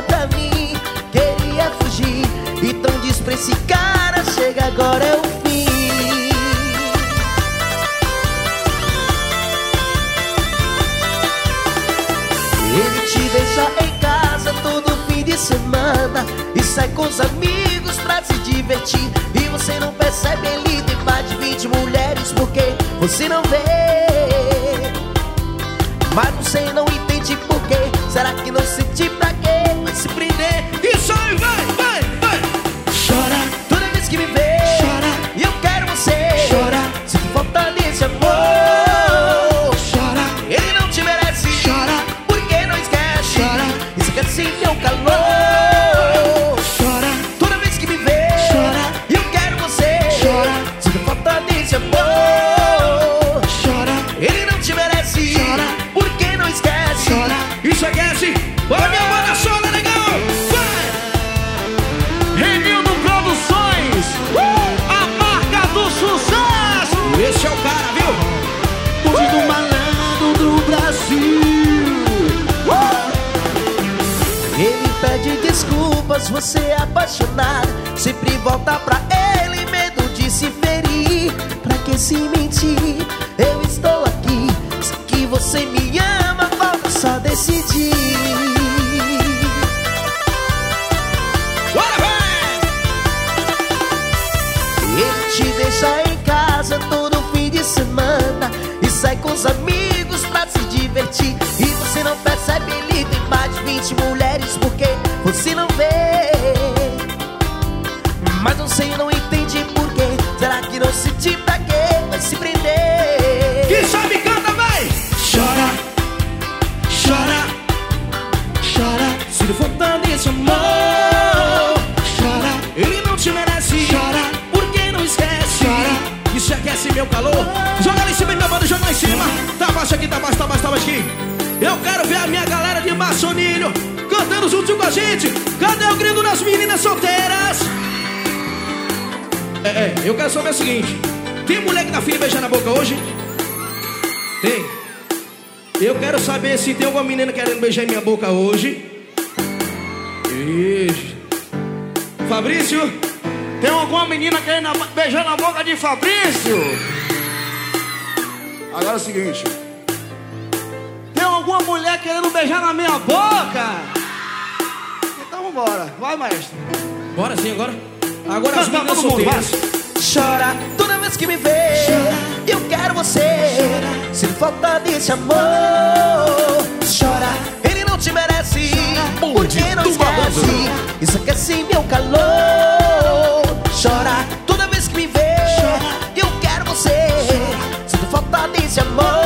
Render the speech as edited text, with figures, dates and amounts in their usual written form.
pra mim, queria fugir. Então diz pra esse cara, chega agora é o fim. Ele te deixa em casa todo fim de semana e sai com os amigos pra se divertir. E você não percebe, ele tem mais de 20 mulheres porque você não vê. Mas você não entende por quê. Será que não sente pra quê? Vai se prender. Isso aí, vai, vai, vai. Chora toda vez que me vê. Chora. E eu quero você. Chora. Sinto falta desse amor. Chora. Ele não te merece. Chora. Porque não esquece. Chora. Isso quer sim meu calor. Chora. Toda vez que me vê. Chora. E eu quero você. Chora. Sinto falta desse amor. Chora. Ele não te merece. Chora. Porque não esquece. Chora. Isso aquece. Bora, minha banda sola, legal. Vai. Renildo Produções. A marca do sucesso. Esse é o cara, viu? Bonde do malandro do Brasil. Ele pede desculpas, você é apaixonado. Sempre volta pra ele, medo de se ferir. Pra que se mentir? Eu estou aqui. Sei que você me ama, falta só decidir. Bora, vai! Ele te deixa em casa todo fim de semana e sai com os amigos pra se divertir. E você não percebe, ele tem mais de 20 mulheres porque você não vê. Mas você não entende por quê. Será que não sente pra quê? Vai se prender. Quem sabe canta, vai! Chora, chora, chora. Se não falta desse amor, Chora, ele não te merece. chora, Porque não esquece. chora. Isso aquece meu calor. Joga lá em cima, minha banda, joga lá em cima. Tá baixo aqui, tá baixo, tá baixo, tá baixo aqui. Eu quero ver a minha galera de Maçonilho cantando junto com a gente. Cadê o grito das meninas solteiras? Eu quero saber o seguinte. Tem mulher que tá afim de beijar na boca hoje? Tem. Eu quero saber se tem alguma menina querendo beijar em minha boca hoje. Isso. Fabrício, tem alguma menina querendo beijar na boca de Fabrício? Agora é o seguinte. Tem alguma mulher querendo beijar na minha boca? Então vambora. Vai, maestro. Bora sim agora. Agora as meninas solteiras. Chora toda vez que me vê. Eu quero você. Se falta desse amor. Chora, ele não te merece. Porque não esquece. Isso aquece meu calor. Chora toda vez que me vê. Eu quero você. Se falta desse amor.